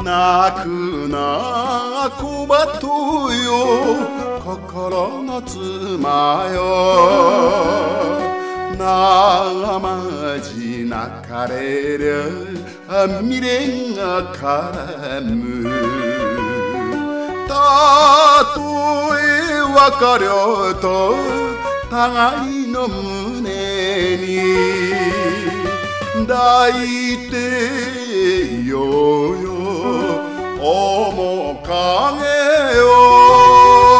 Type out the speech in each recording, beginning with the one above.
泣くな小鳩よ心の妻よ生地泣かれりゃ未練が絡むたとえ別れようと互いの胸に抱いていようよ面影よ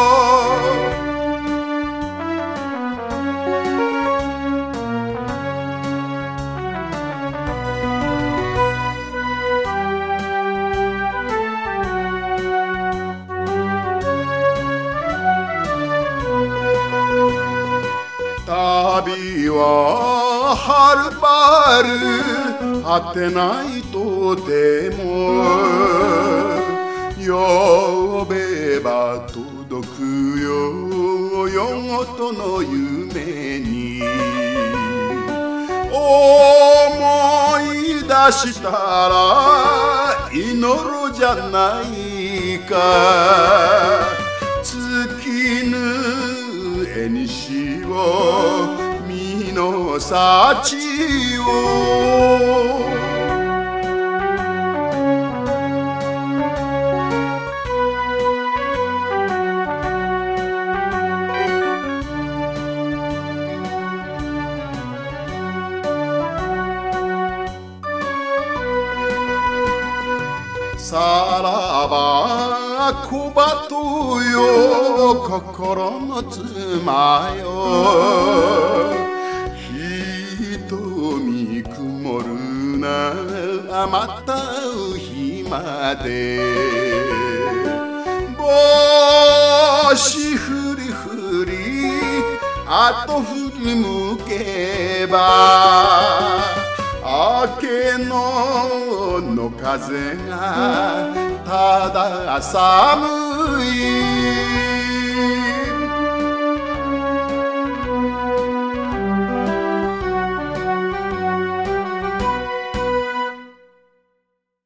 旅ははるばる果てないとても呼べば届くよ夜ごとの夢に思い出したら祈るじゃないか尽きぬ縁を身の幸をさらば小鳩よ心の妻よ瞳曇るなまたう日まで帽子ふりふり後振り向けば明けの風がただ寒い